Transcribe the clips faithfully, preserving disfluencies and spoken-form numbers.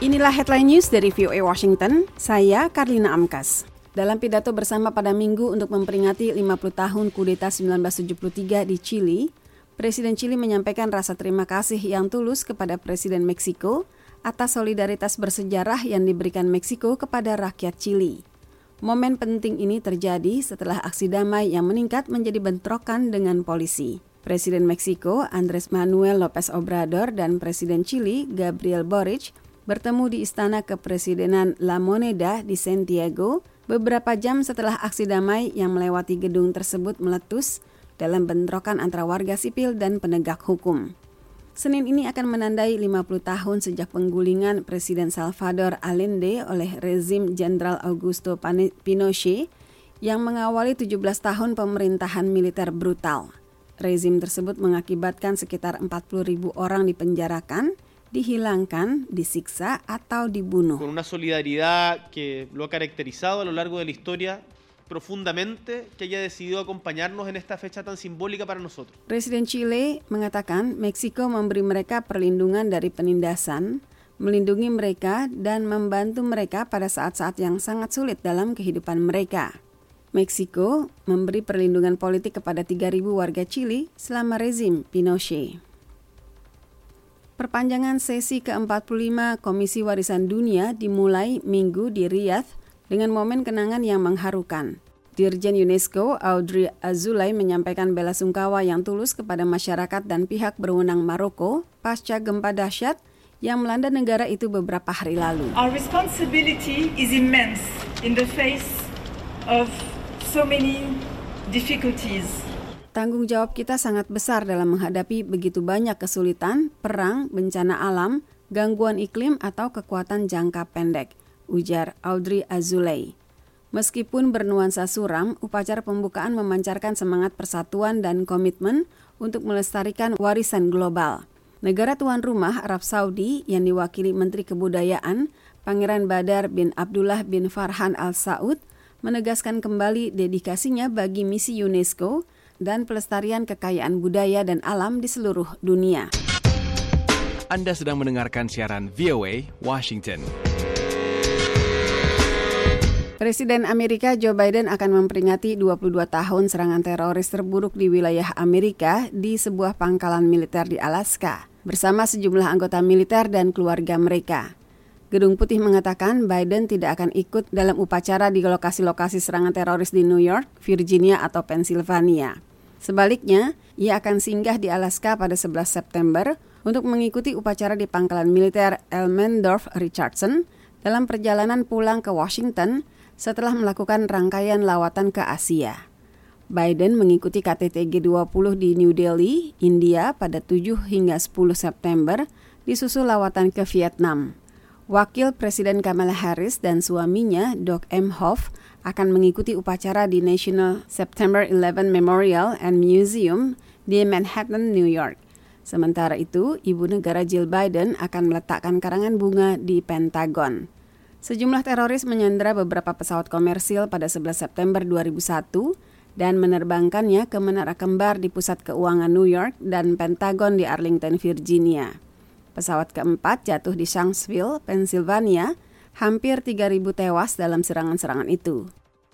Inilah headline news dari V O A Washington, saya Karlina Amkas. Dalam pidato bersama pada Minggu untuk memperingati lima puluh tahun kudeta seribu sembilan ratus tujuh puluh tiga di Chili, Presiden Chili menyampaikan rasa terima kasih yang tulus kepada Presiden Meksiko atas solidaritas bersejarah yang diberikan Meksiko kepada rakyat Chili. Momen penting ini terjadi setelah aksi damai yang meningkat menjadi bentrokan dengan polisi. Presiden Meksiko Andrés Manuel López Obrador dan Presiden Chili Gabriel Boric bertemu di Istana Kepresidenan La Moneda di Santiago beberapa jam setelah aksi damai yang melewati gedung tersebut meletus dalam bentrokan antara warga sipil dan penegak hukum. Senin ini akan menandai lima puluh tahun sejak penggulingan Presiden Salvador Allende oleh rezim Jenderal Augusto Pinochet yang mengawali tujuh belas tahun pemerintahan militer brutal. Rezim tersebut mengakibatkan sekitar empat puluh ribu orang dipenjarakan, dihilangkan, disiksa, atau dibunuh. Con una solidaridad que lo ha caracterizado a lo largo de la historia profundamente, que haya decidido acompañarnos en esta fecha tan simbólica para nosotros. Presiden Chile mengatakan Meksiko memberi mereka perlindungan dari penindasan, melindungi mereka, dan membantu mereka pada saat-saat yang sangat sulit dalam kehidupan mereka. Meksiko memberi perlindungan politik kepada tiga ribu warga Chili selama rezim Pinochet. Perpanjangan sesi ke empat puluh lima Komisi Warisan Dunia dimulai Minggu di Riyadh dengan momen kenangan yang mengharukan. Dirjen UNESCO Audrey Azoulay menyampaikan bela sungkawa yang tulus kepada masyarakat dan pihak berwenang Maroko pasca gempa dahsyat yang melanda negara itu beberapa hari lalu. Our responsibility is immense in the face of so many difficulties. Tanggung jawab kita sangat besar dalam menghadapi begitu banyak kesulitan, perang, bencana alam, gangguan iklim, atau kekuatan jangka pendek, ujar Audrey Azoulay. Meskipun bernuansa suram, upacara pembukaan memancarkan semangat persatuan dan komitmen untuk melestarikan warisan global. Negara tuan rumah Arab Saudi yang diwakili Menteri Kebudayaan, Pangeran Badar bin Abdullah bin Farhan Al Saud, menegaskan kembali dedikasinya bagi misi UNESCO dan pelestarian kekayaan budaya dan alam di seluruh dunia. Anda sedang mendengarkan siaran V O A Washington. Presiden Amerika Joe Biden akan memperingati dua puluh dua tahun serangan teroris terburuk di wilayah Amerika di sebuah pangkalan militer di Alaska, bersama sejumlah anggota militer dan keluarga mereka. Gedung Putih mengatakan Biden tidak akan ikut dalam upacara di lokasi-lokasi serangan teroris di New York, Virginia, atau Pennsylvania. Sebaliknya, ia akan singgah di Alaska pada sebelas September untuk mengikuti upacara di pangkalan militer Elmendorf-Richardson dalam perjalanan pulang ke Washington setelah melakukan rangkaian lawatan ke Asia. Biden mengikuti K T T G dua puluh di New Delhi, India pada tujuh hingga sepuluh September, disusul lawatan ke Vietnam. Wakil Presiden Kamala Harris dan suaminya, Doug Emhoff, akan mengikuti upacara di National September eleventh Memorial and Museum di Manhattan, New York. Sementara itu, Ibu Negara Jill Biden akan meletakkan karangan bunga di Pentagon. Sejumlah teroris menyandera beberapa pesawat komersil pada sebelas September dua ribu satu dan menerbangkannya ke menara kembar di Pusat Keuangan New York dan Pentagon di Arlington, Virginia. Pesawat keempat jatuh di Shanksville, Pennsylvania. Hampir tiga ribu tewas dalam serangan-serangan itu.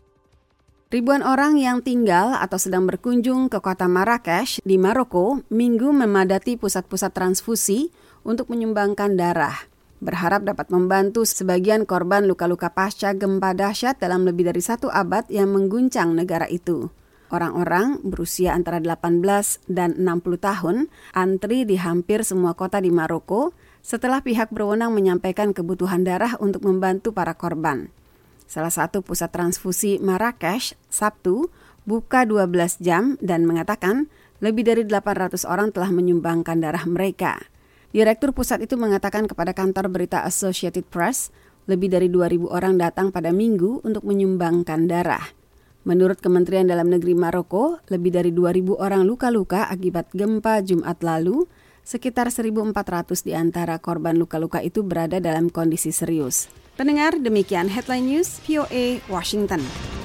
Ribuan orang yang tinggal atau sedang berkunjung ke kota Marrakesh di Maroko Minggu memadati pusat-pusat transfusi untuk menyumbangkan darah, berharap dapat membantu sebagian korban luka-luka pasca gempa dahsyat dalam lebih dari satu abad yang mengguncang negara itu. Orang-orang berusia antara delapan belas dan enam puluh tahun antri di hampir semua kota di Maroko setelah pihak berwenang menyampaikan kebutuhan darah untuk membantu para korban. Salah satu pusat transfusi Marrakesh, Sabtu, buka dua belas jam dan mengatakan lebih dari delapan ratus orang telah menyumbangkan darah mereka. Direktur pusat itu mengatakan kepada kantor berita Associated Press, lebih dari dua ribu orang datang pada Minggu untuk menyumbangkan darah. Menurut Kementerian Dalam Negeri Maroko, lebih dari dua ribu orang luka-luka akibat gempa Jumat lalu. Sekitar seribu empat ratus di antara korban luka-luka itu berada dalam kondisi serius. Pendengar, demikian Headline News V O A Washington.